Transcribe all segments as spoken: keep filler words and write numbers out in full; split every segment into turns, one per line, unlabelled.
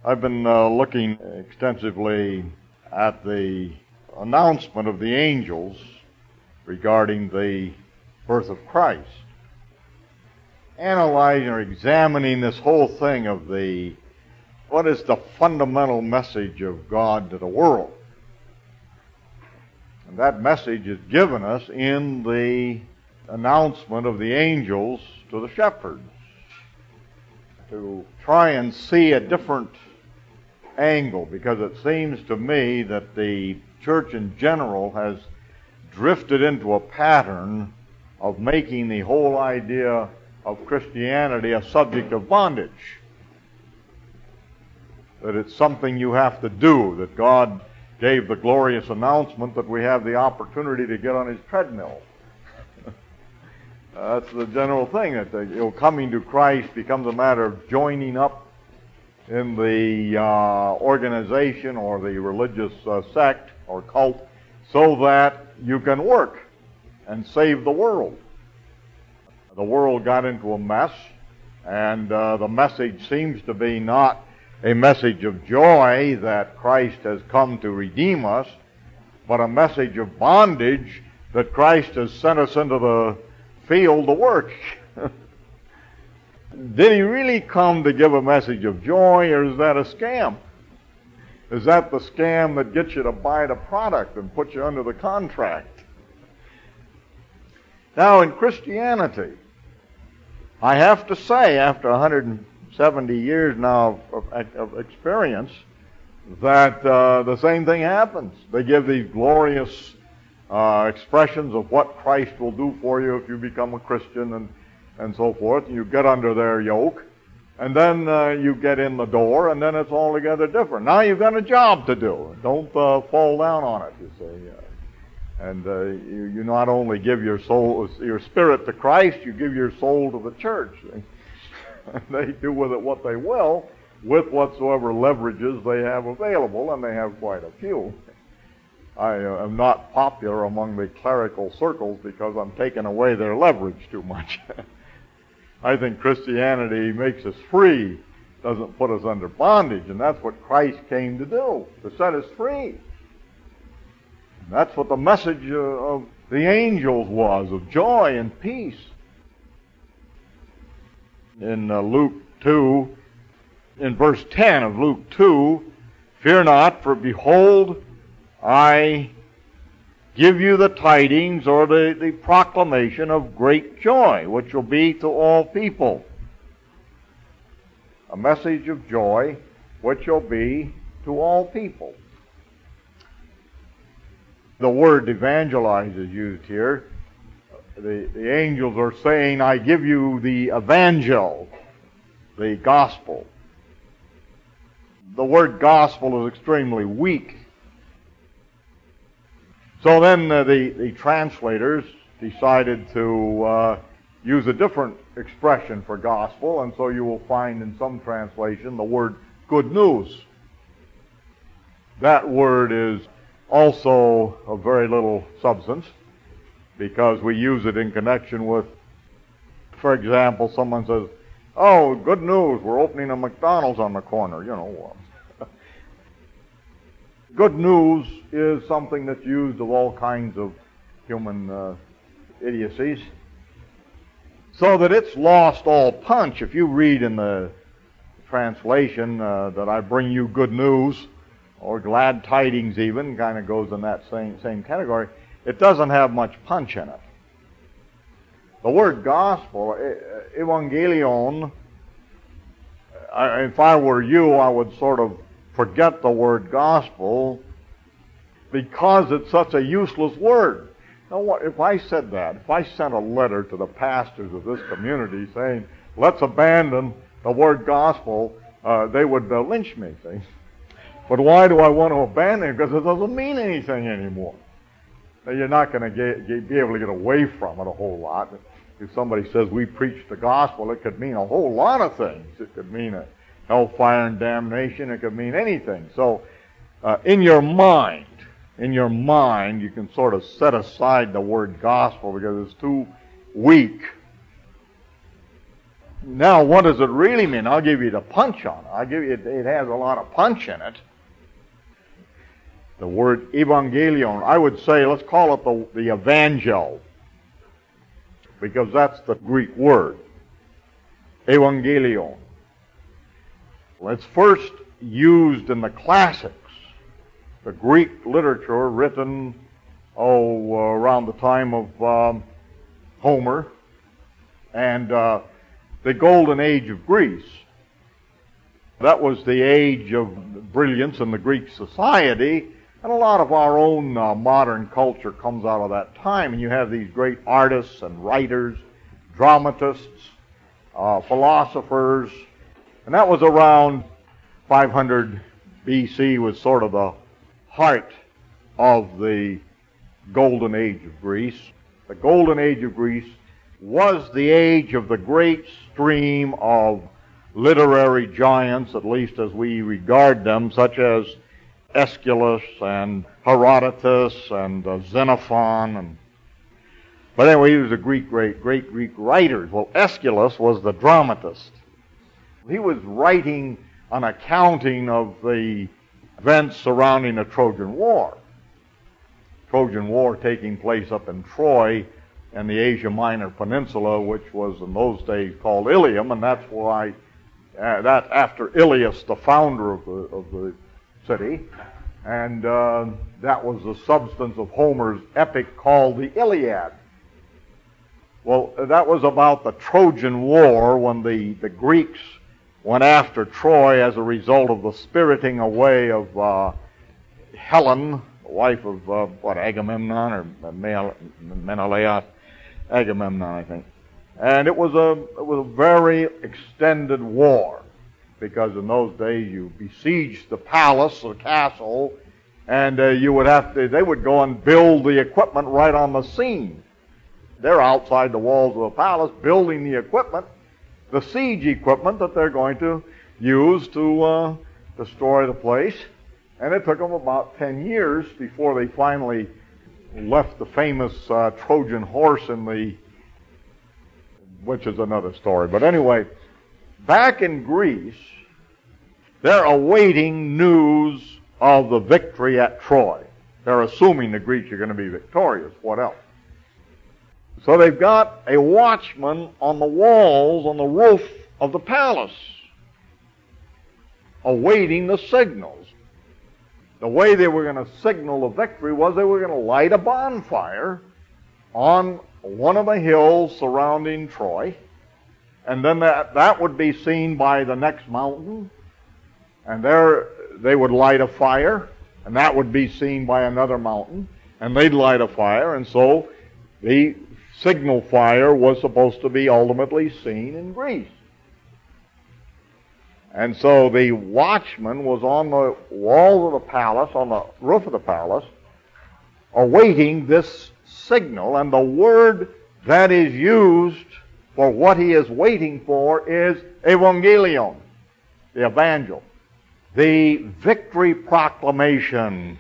I've been uh, looking extensively at the announcement of the angels regarding the birth of Christ, analyzing or examining this whole thing of the, what is the fundamental message of God to the world? And that message is given us in the announcement of the angels to the shepherds, to try and see a different angle, because it seems to me that the church in general has drifted into a pattern of making the whole idea of Christianity a subject of bondage. That it's something you have to do, that God gave the glorious announcement that we have the opportunity to get on His treadmill. uh, that's the general thing, that the, you know, coming to Christ becomes a matter of joining up in the uh, organization or the religious uh, sect or cult so that you can work and save the world. The world got into a mess, and uh, the message seems to be not a message of joy that Christ has come to redeem us, but a message of bondage that Christ has sent us into the field to work. Did He really come to give a message of joy, or is that a scam? Is that the scam that gets you to buy the product and puts you under the contract? Now, in Christianity, I have to say, after one hundred seventy years now of, of, of experience, that uh, the same thing happens. They give these glorious uh, expressions of what Christ will do for you if you become a Christian, and and so forth, and you get under their yoke, and then uh, you get in the door, and then it's altogether different. Now you've got a job to do. Don't uh, fall down on it, you see. Uh, and uh, you, you not only give your soul, your spirit to Christ, you give your soul to the church. And they do with it what they will, with whatsoever leverages they have available, and they have quite a few. I uh, am not popular among the clerical circles because I'm taking away their leverage too much. I think Christianity makes us free, doesn't put us under bondage, and that's what Christ came to do, to set us free. And that's what the message uh, of the angels was, of joy and peace. In uh, Luke two, in verse ten of Luke two, "Fear not, for behold, I give you the tidings," or the, the proclamation of great joy, which will be to all people. A message of joy, which will be to all people. The word evangelize is used here. The, the angels are saying, I give you the evangel, the gospel. The word gospel is extremely weak. So then uh, the, the translators decided to uh, use a different expression for gospel, and so you will find in some translation the word good news. That word is also of very little substance, because we use it in connection with, for example, someone says, oh, good news, we're opening a McDonald's on the corner, you know. Good news is something that's used of all kinds of human uh, idiocies, so that it's lost all punch. If you read in the translation uh, that I bring you good news, or glad tidings even, kind of goes in that same, same category, it doesn't have much punch in it. The word gospel, evangelion, I, if I were you, I would sort of forget the word gospel, because it's such a useless word. Now, what if I said that? If I sent a letter to the pastors of this community saying, let's abandon the word gospel, uh, they would uh, lynch me, see? But why do I want to abandon it? Because it doesn't mean anything anymore. Now, you're not going to be able to get away from it a whole lot. If somebody says we preach the gospel, it could mean a whole lot of things. It could mean a hellfire and damnation. It could mean anything. So, uh, in your mind, in your mind, you can sort of set aside the word gospel because it's too weak. Now, what does it really mean? I'll give you the punch on it. I'll give you, it, it has a lot of punch in it. The word evangelion, I would say, let's call it the, the evangel, because that's the Greek word. Evangelion. Well, it's first used in the classics, the Greek literature written, oh, uh, around the time of um, Homer, and uh, the golden age of Greece. That was the age of brilliance in the Greek society, and a lot of our own uh, modern culture comes out of that time, and you have these great artists and writers, dramatists, uh, philosophers, and that was around five hundred B C was sort of the heart of the golden age of Greece. The golden age of Greece was the age of the great stream of literary giants, at least as we regard them, such as Aeschylus and Herodotus and uh, Xenophon. And, but anyway, he was a Greek, great, great Greek writer. Well, Aeschylus was the dramatist. He was writing an accounting of the events surrounding the Trojan War. Trojan War taking place up in Troy and the Asia Minor Peninsula, which was in those days called Ilium, and that's why, uh, that after Ilias, the founder of the, of the city, and uh, that was the substance of Homer's epic called the Iliad. Well, that was about the Trojan War when the, the Greeks went after Troy as a result of the spiriting away of uh, Helen, the wife of, uh, what, Agamemnon, or Menelaus? Agamemnon, I think. And it was a it was a very extended war, because in those days you besieged the palace, the castle, and uh, you would have to, they would go and build the equipment right on the scene. They're outside the walls of the palace building the equipment, the siege equipment that they're going to use to uh, destroy the place. And it took them about ten years before they finally left the famous uh, Trojan horse in the, which is another story. But anyway, back in Greece, they're awaiting news of the victory at Troy. They're assuming the Greeks are going to be victorious. What else? So they've got a watchman on the walls, on the roof of the palace, awaiting the signals. The way they were going to signal the victory was they were going to light a bonfire on one of the hills surrounding Troy, and then that, that would be seen by the next mountain, and there they would light a fire, and that would be seen by another mountain, and they'd light a fire, and so the signal fire was supposed to be ultimately seen in Greece. And so the watchman was on the walls of the palace, on the roof of the palace, awaiting this signal, and the word that is used for what he is waiting for is evangelion, the evangel, the victory proclamation.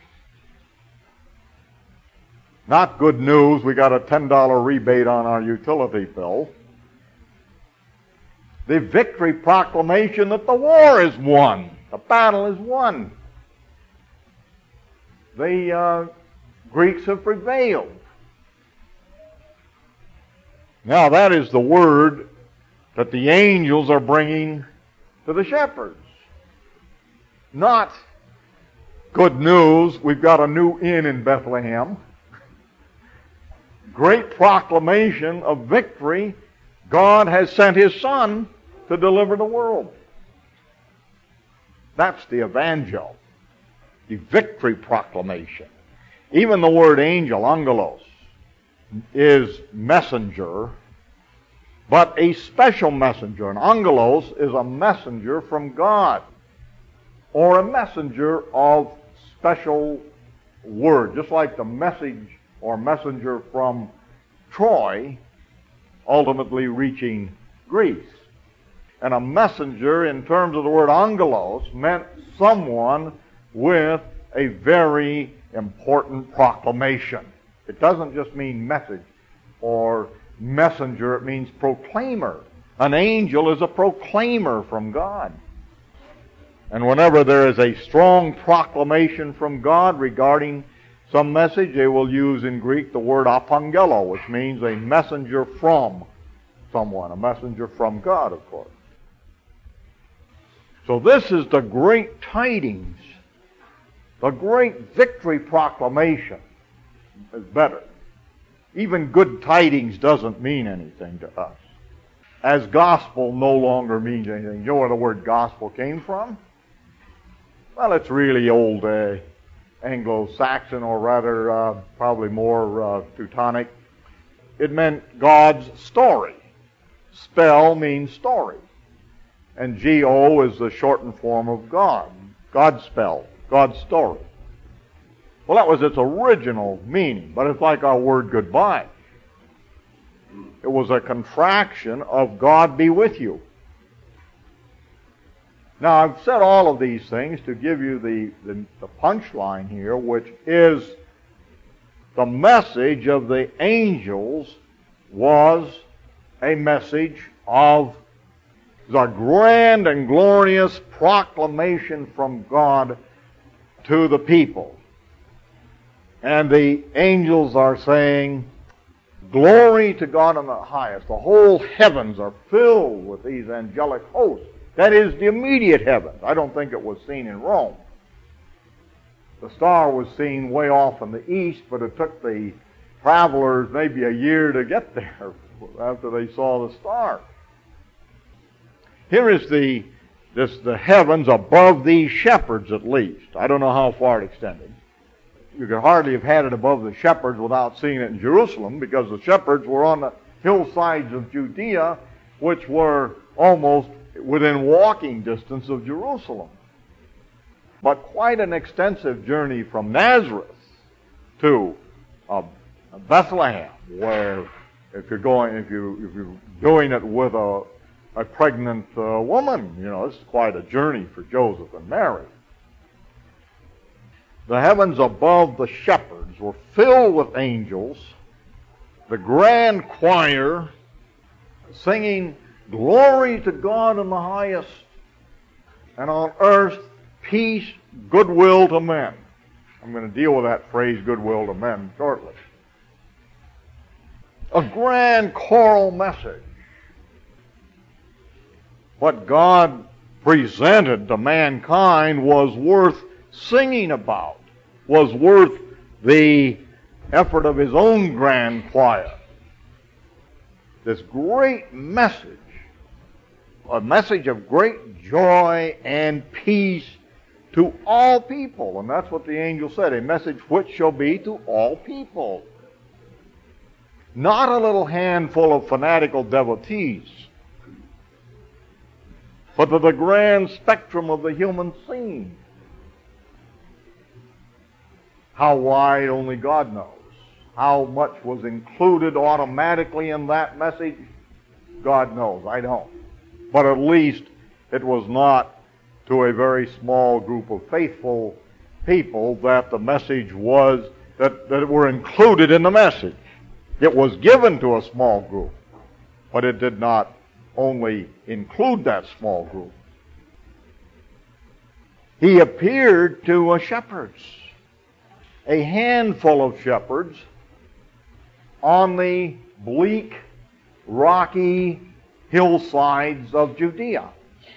Not good news, we got a ten dollar rebate on our utility bill. The victory proclamation that the war is won. The battle is won. The uh, Greeks have prevailed. Now that is the word that the angels are bringing to the shepherds. Not good news, we've got a new inn in Bethlehem. Great proclamation of victory. God has sent His Son to deliver the world. That's the evangel, the victory proclamation. Even the word angel, angelos, is messenger, but a special messenger. An angelos is a messenger from God, or a messenger of special word, just like the message or messenger from Troy ultimately reaching Greece. And a messenger, in terms of the word angelos, meant someone with a very important proclamation. It doesn't just mean message or messenger, it means proclaimer. An angel is a proclaimer from God. And whenever there is a strong proclamation from God regarding some message, they will use in Greek the word apangelo, which means a messenger from someone, a messenger from God, of course. So this is the great tidings, the great victory proclamation is better. Even good tidings doesn't mean anything to us, as gospel no longer means anything. You know where the word gospel came from? Well, it's really old uh, Anglo-Saxon, or rather uh, probably more uh, Teutonic. It meant God's story. Spell means story. And G O is the shortened form of God. God's spell, God's story. Well, that was its original meaning, but it's like our word goodbye. It was a contraction of God be with you. Now, I've said all of these things to give you the, the, the punchline here, which is the message of the angels was a message of the grand and glorious proclamation from God to the people. And the angels are saying, glory to God in the highest. The whole heavens are filled with these angelic hosts. That is the immediate heavens. I don't think it was seen in Rome. The star was seen way off in the east, but it took the travelers maybe a year to get there after they saw the star. Here is the this the heavens above these shepherds, at least. I don't know how far it extended. You could hardly have had it above the shepherds without seeing it in Jerusalem, because the shepherds were on the hillsides of Judea, which were almost within walking distance of Jerusalem. But quite an extensive journey from Nazareth to uh, Bethlehem, where if you're going, if you if you're doing it with a a pregnant uh, woman, you know, it's quite a journey for Joseph and Mary. The heavens above the shepherds were filled with angels, the grand choir singing, glory to God in the highest, and on earth peace, goodwill to men. I'm going to deal with that phrase, goodwill to men, shortly. A grand choral message. What God presented to mankind was worth singing about, was worth the effort of His own grand choir. This great message, a message of great joy and peace to all people. And that's what the angel said, a message which shall be to all people. Not a little handful of fanatical devotees, but to the grand spectrum of the human scene. How wide, only God knows. How much was included automatically in that message, God knows. I don't. But at least it was not to a very small group of faithful people that the message was, that, that were included in the message. It was given to a small group, but it did not only include that small group. He appeared to a shepherds, a handful of shepherds on the bleak, rocky hillsides of Judea.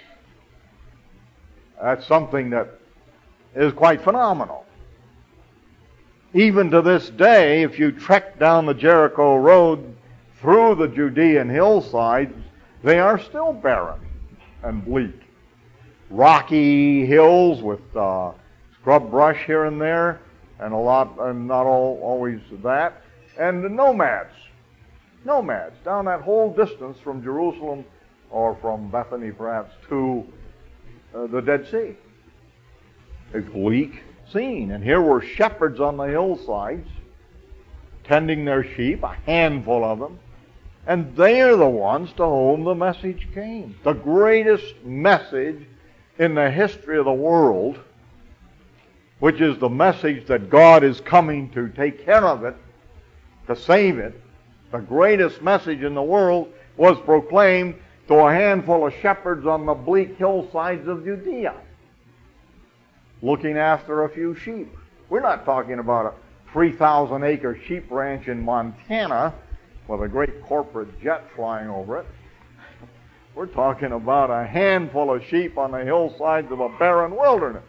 That's something that is quite phenomenal. Even to this day, if you trek down the Jericho road through the Judean hillsides, they are still barren and bleak. Rocky hills with uh, scrub brush here and there, and a lot, and not all, always that, and the nomads. Nomads down that whole distance from Jerusalem, or from Bethany perhaps, to uh, the Dead Sea. A bleak scene. And here were shepherds on the hillsides, tending their sheep, a handful of them, and they are the ones to whom the message came. The greatest message in the history of the world, which is the message that God is coming to take care of it, to save it. The greatest message in the world was proclaimed to a handful of shepherds on the bleak hillsides of Judea, looking after a few sheep. We're not talking about a three thousand acre sheep ranch in Montana with a great corporate jet flying over it. We're talking about a handful of sheep on the hillsides of a barren wilderness.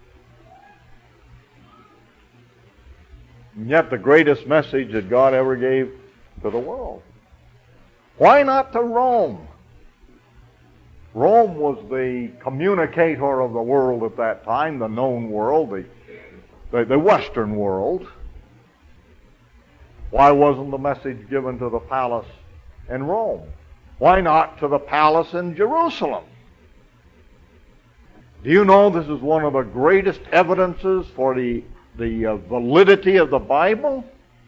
And yet the greatest message that God ever gave to the world. Why not to Rome? Rome was the communicator of the world at that time, the known world, the, the, the Western world. Why wasn't the message given to the palace in Rome? Why not to the palace in Jerusalem? Do you know this is one of the greatest evidences for the, the uh, validity of the Bible?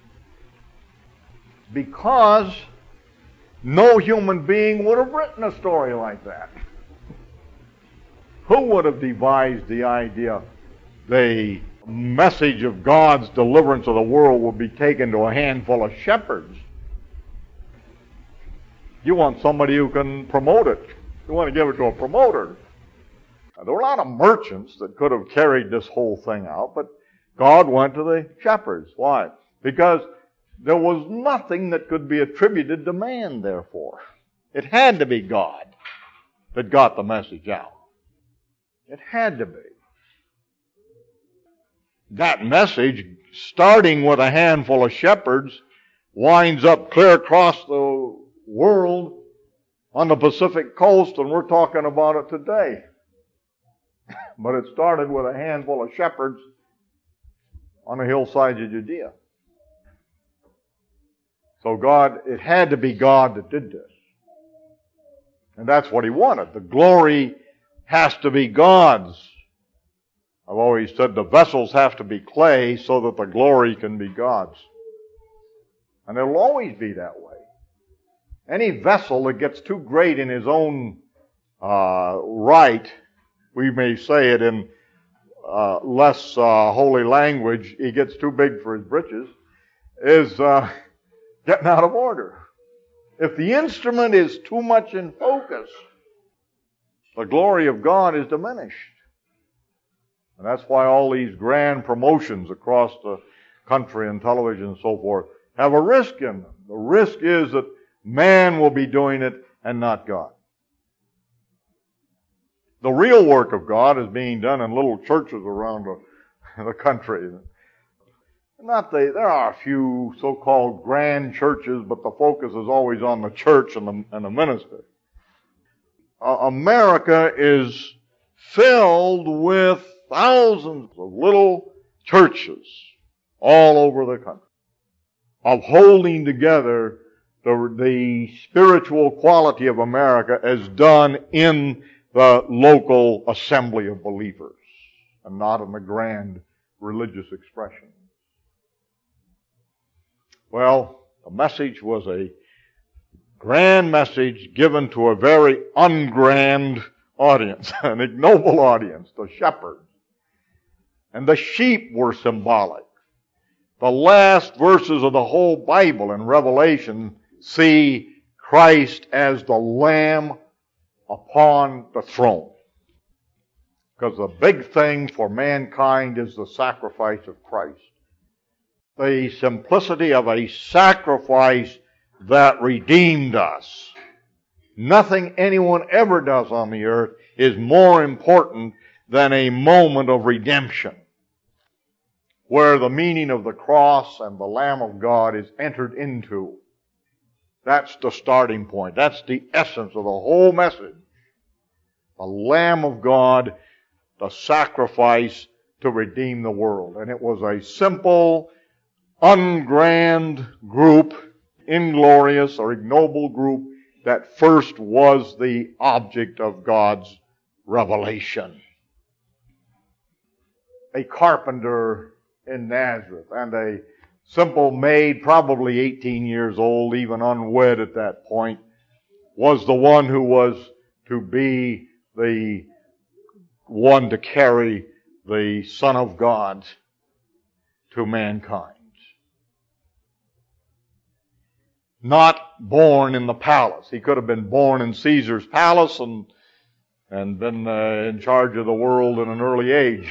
Because no human being would have written a story like that. Who would have devised the idea the message of God's deliverance of the world would be taken to a handful of shepherds? You want somebody who can promote it. You want to give it to a promoter. Now, there were a lot of merchants that could have carried this whole thing out, but God went to the shepherds. Why? Because there was nothing that could be attributed to man, therefore. It had to be God that got the message out. It had to be. That message, starting with a handful of shepherds, winds up clear across the world on the Pacific coast, and we're talking about it today. But it started with a handful of shepherds on the hillsides of Judea. So God, it had to be God that did this. And that's what He wanted. The glory has to be God's. I've always said the vessels have to be clay so that the glory can be God's. And it'll always be that way. Any vessel that gets too great in his own uh, right, we may say it in uh, less uh, holy language, he gets too big for his britches, is uh, getting out of order. If the instrument is too much in focus, the glory of God is diminished. And that's why all these grand promotions across the country and television and so forth have a risk in them. The risk is that man will be doing it and not God. The real work of God is being done in little churches around the, the country. Not the, there are a few so-called grand churches, but the focus is always on the church and the, and the minister. Uh, America is filled with thousands of little churches all over the country of holding together the, the spiritual quality of America as done in the local assembly of believers and not in the grand religious expression. Well, the message was a grand message given to a very ungrand audience, an ignoble audience, the shepherds. And the sheep were symbolic. The last verses of the whole Bible in Revelation see Christ as the Lamb upon the throne. Because the big thing for mankind is the sacrifice of Christ. The simplicity of a sacrifice that redeemed us. Nothing anyone ever does on the earth is more important than a moment of redemption, where the meaning of the cross and the Lamb of God is entered into. That's the starting point. That's the essence of the whole message. The Lamb of God, the sacrifice to redeem the world. And it was a simple, ungrand group, inglorious or ignoble group that first was the object of God's revelation. A carpenter in Nazareth and a simple maid, probably eighteen years old, even unwed at that point, was the one who was to be the one to carry the Son of God to mankind. not born in the palace. He could have been born in Caesar's palace and, and been uh, in charge of the world in an early age.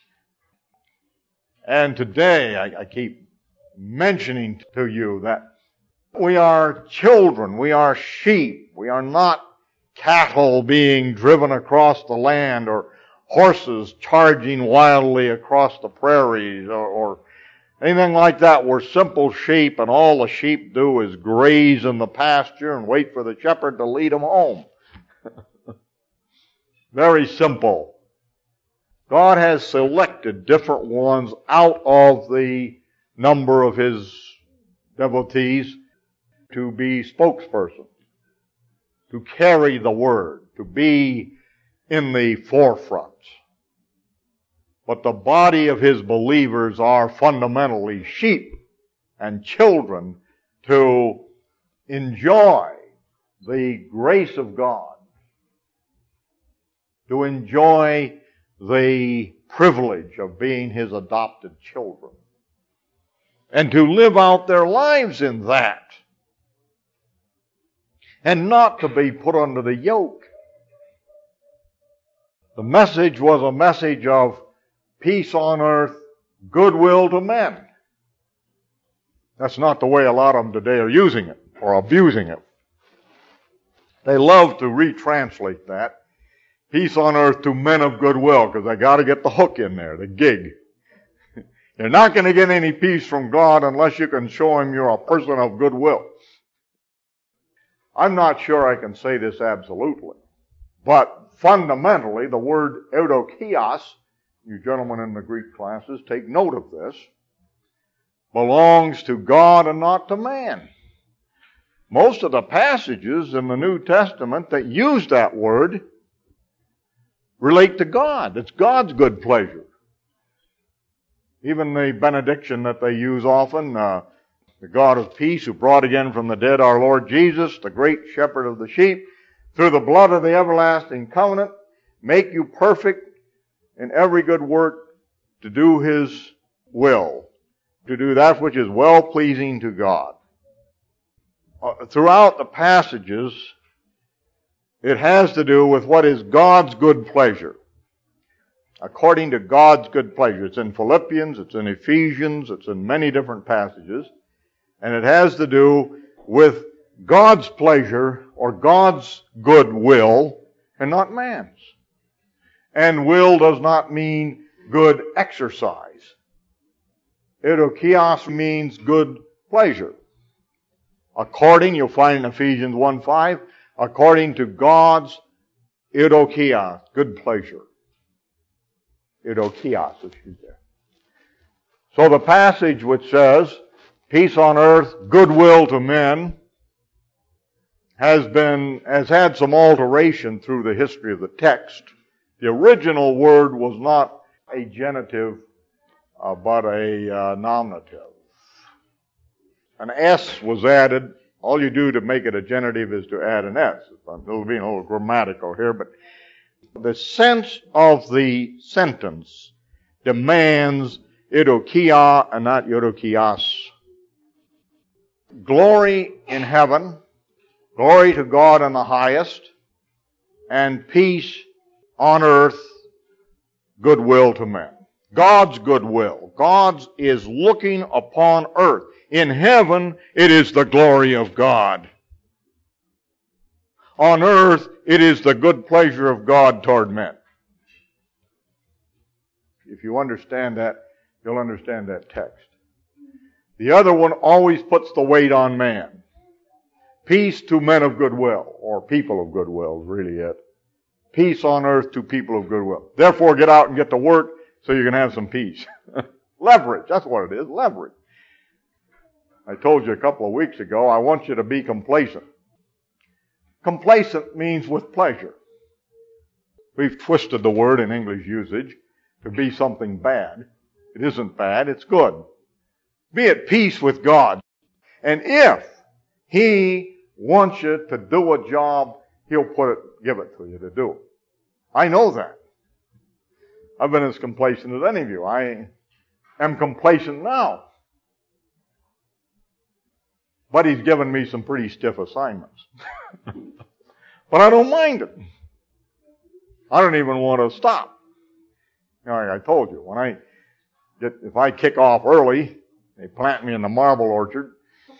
And today, I, I keep mentioning to you that we are children, we are sheep, we are not cattle being driven across the land or horses charging wildly across the prairies or, or anything like that. We're simple sheep, and all the sheep do is graze in the pasture and wait for the shepherd to lead them home. Very simple. God has selected different ones out of the number of His devotees to be spokespersons, to carry the Word, to be in the forefront. But the body of His believers are fundamentally sheep and children to enjoy the grace of God, to enjoy the privilege of being His adopted children, and to live out their lives in that, and not to be put under the yoke. The message was a message of peace on earth, goodwill to men. That's not the way a lot of them today are using it or abusing it. They love to retranslate that. Peace on earth to men of goodwill, because they got to get the hook in there, the gig. You're not going to get any peace from God unless you can show Him you're a person of goodwill. I'm not sure I can say this absolutely, but fundamentally the word eudokios, you gentlemen in the Greek classes, take note of this, belongs to God and not to man. Most of the passages in the New Testament that use that word relate to God. It's God's good pleasure. Even the benediction that they use often, uh, the God of peace who brought again from the dead our Lord Jesus, the great shepherd of the sheep, through the blood of the everlasting covenant, make you perfect in every good work to do His will, to do that which is well-pleasing to God. Uh, throughout the passages, it has to do with what is God's good pleasure. According to God's good pleasure. It's in Philippians, it's in Ephesians, it's in many different passages. And it has to do with God's pleasure or God's good will and not man's. And will does not mean good exercise. Eudokios means good pleasure. According, you'll find in Ephesians one five, according to God's eudokios, good pleasure. Eudokios, excuse me. So the passage which says, peace on earth, goodwill to men, has been, has had some alteration through the history of the text. The original word was not a genitive, uh, but a uh, nominative. An S was added. All you do to make it a genitive is to add an S. It'll be a little grammatical here, but the sense of the sentence demands eudokia and not eudokias. Glory in heaven, glory to God in the highest, and peace on earth, goodwill to men. God's goodwill. God's is looking upon earth. In heaven, it is the glory of God. On earth, it is the good pleasure of God toward men. If you understand that, you'll understand that text. The other one always puts the weight on man. Peace to men of goodwill, or people of goodwill is really it. Peace on earth to people of goodwill. Therefore, get out and get to work so you can have some peace. Leverage, that's what it is, leverage. I told you a couple of weeks ago, I want you to be complacent. Complacent means with pleasure. We've twisted the word in English usage to be something bad. It isn't bad, it's good. Be at peace with God. And if He wants you to do a job, He'll put it, give it to you to do. I know that. I've been as complacent as any of you. I am complacent now. But he's given me some pretty stiff assignments. But I don't mind it. I don't even want to stop. You know, like I told you, when I get, if I kick off early, they plant me in the marble orchard.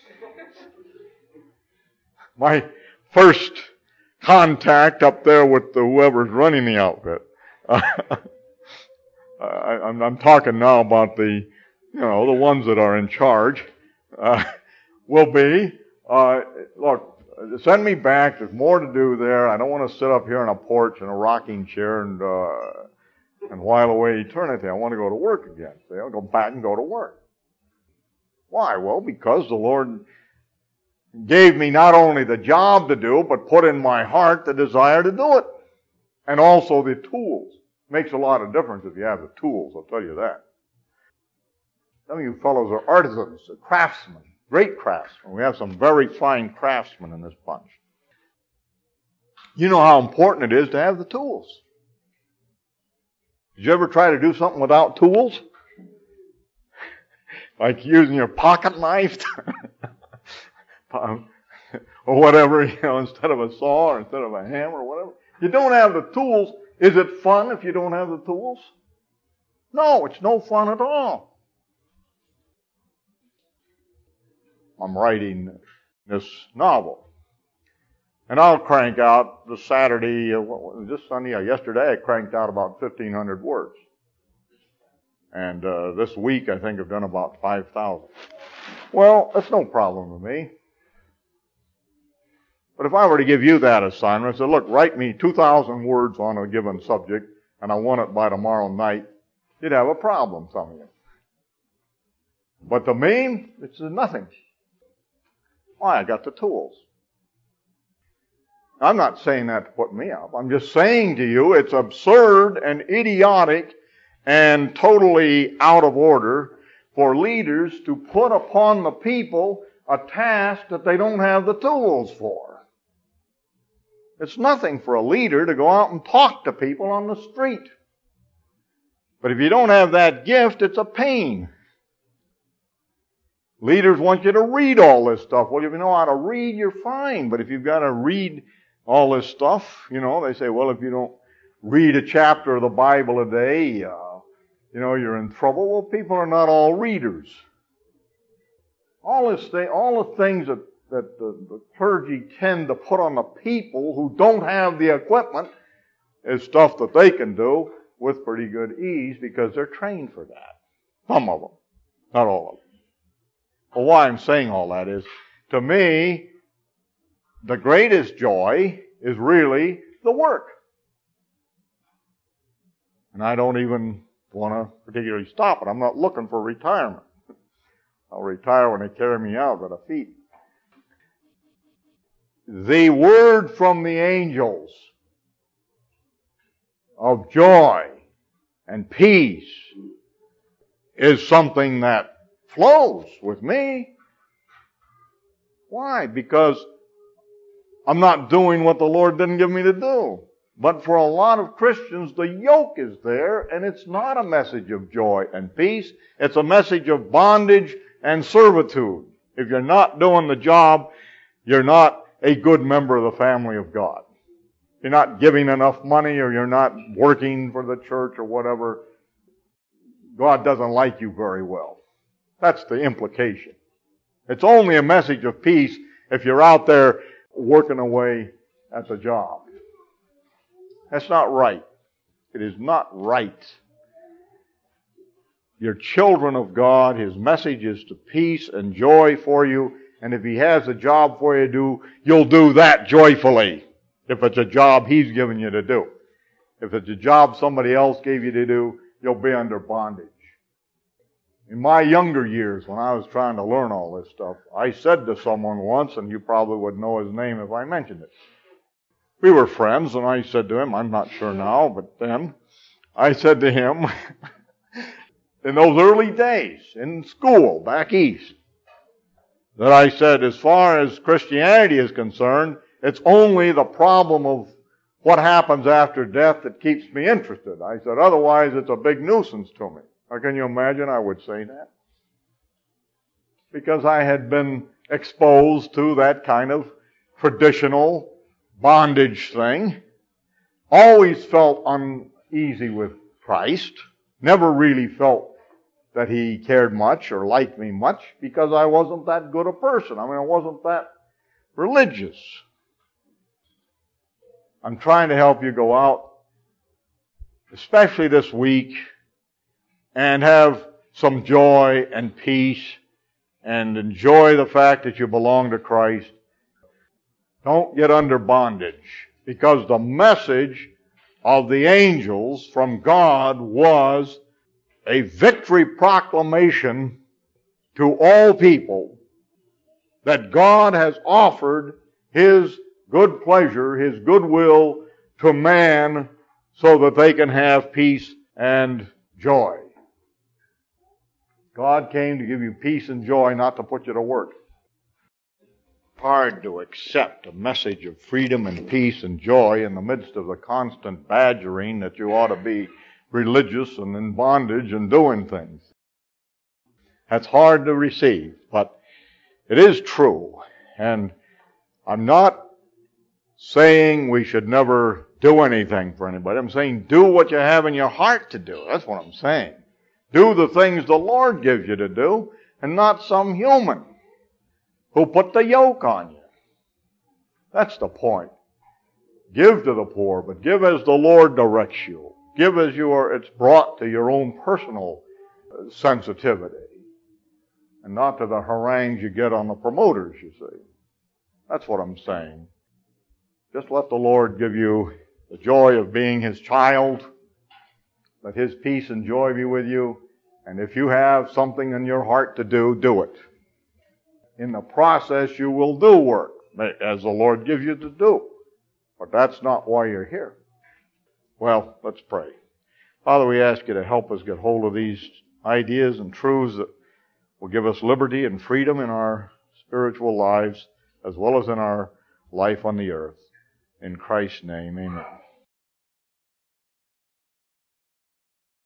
My first contact up there with the, whoever's running the outfit. Uh, I, I'm, I'm talking now about the, you know, the ones that are in charge. Uh, will be, uh, look, send me back. There's more to do there. I don't want to sit up here on a porch in a rocking chair and uh, and while away eternity. I want to go to work again. So I'll go back and go to work. Why? Well, because the Lord gave me not only the job to do, but put in my heart the desire to do it. And also the tools. Makes a lot of difference if you have the tools, I'll tell you that. Some of you fellows are artisans, are craftsmen, great craftsmen. We have some very fine craftsmen in this bunch. You know how important it is to have the tools. Did you ever try to do something without tools? Like using your pocket knife or whatever, you know, instead of a saw or instead of a hammer or whatever. You don't have the tools. Is it fun if you don't have the tools? No, it's no fun at all. I'm writing this novel. And I'll crank out the Saturday, uh, what, this Sunday, or yesterday, I cranked out about fifteen hundred words. And uh, this week, I think I've done about five thousand. Well, that's no problem to me. But if I were to give you that assignment, I said, look, write me two thousand words on a given subject, and I want it by tomorrow night, you'd have a problem, some of you. But to me, it's nothing. Why? I got the tools. I'm not saying that to put me up. I'm just saying to you it's absurd and idiotic and totally out of order for leaders to put upon the people a task that they don't have the tools for. It's nothing for a leader to go out and talk to people on the street. But if you don't have that gift, it's a pain. Leaders want you to read all this stuff. Well, if you know how to read, you're fine. But if you've got to read all this stuff, you know, they say, well, if you don't read a chapter of the Bible a day, uh, you know, you're in trouble. Well, people are not all readers. All this thing, all the things that, that the, the clergy tend to put on the people who don't have the equipment is stuff that they can do with pretty good ease because they're trained for that. Some of them. Not all of them. Well, why I'm saying all that is, to me, the greatest joy is really the work. And I don't even want to particularly stop it. I'm not looking for retirement. I'll retire when they carry me out by the feet. The word from the angels of joy and peace is something that flows with me. Why? Because I'm not doing what the Lord didn't give me to do. But for a lot of Christians, the yoke is there, and it's not a message of joy and peace. It's a message of bondage and servitude. If you're not doing the job, you're not a good member of the family of God. You're not giving enough money, or you're not working for the church or whatever. God doesn't like you very well. That's the implication. It's only a message of peace if you're out there working away at the job. That's not right. It is not right. You're children of God. His message is to peace and joy for you. And if He has a job for you to do, you'll do that joyfully. If it's a job He's given you to do. If it's a job somebody else gave you to do, you'll be under bondage. In my younger years, when I was trying to learn all this stuff, I said to someone once, and you probably would know his name if I mentioned it. We were friends, and I said to him, I'm not sure now, but then, I said to him, in those early days, in school, back east, that I said, as far as Christianity is concerned, it's only the problem of what happens after death that keeps me interested. I said, otherwise it's a big nuisance to me. Or can you imagine I would say that? Because I had been exposed to that kind of traditional bondage thing. Always felt uneasy with Christ. Never really felt that He cared much or liked me much because I wasn't that good a person. I mean, I wasn't that religious. I'm trying to help you go out, especially this week, and have some joy and peace and enjoy the fact that you belong to Christ. Don't get under bondage, because the message of the angels from God was a victory proclamation to all people that God has offered His good pleasure, His goodwill to man so that they can have peace and joy. God came to give you peace and joy, not to put you to work. Hard to accept a message of freedom and peace and joy in the midst of the constant badgering that you ought to be religious and in bondage and doing things. That's hard to receive, but it is true. And I'm not saying we should never do anything for anybody. I'm saying do what you have in your heart to do. That's what I'm saying. Do the things the Lord gives you to do, and not some human who put the yoke on you. That's the point. Give to the poor, but give as the Lord directs you. Give as you are, it's brought to your own personal sensitivity, and not to the harangues you get on the promoters, you see. That's what I'm saying. Just let the Lord give you the joy of being His child. Let His peace and joy be with you. And if you have something in your heart to do, do it. In the process, you will do work as the Lord gives you to do. But that's not why you're here. Well, let's pray. Father, we ask you to help us get hold of these ideas and truths that will give us liberty and freedom in our spiritual lives as well as in our life on the earth. In Christ's name, amen.